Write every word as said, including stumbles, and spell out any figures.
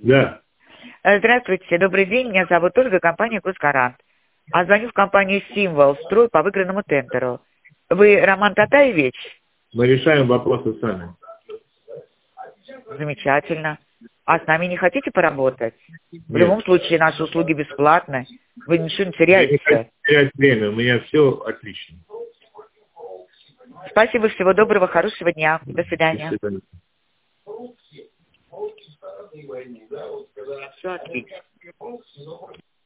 Да. Здравствуйте, добрый день. Меня зовут Ольга, компания «Госкарант». А звоню в компанию «Символ», строй по выигранному тендеру. Вы Роман Татаевич? Мы решаем вопросы сами. Замечательно. А с нами не хотите поработать? Нет. В любом случае, наши услуги бесплатны. Вы ничего не Я не хочу теряете. терять время, у меня все отлично. Спасибо, всего доброго, хорошего дня. До свидания. До свидания. Все отлично.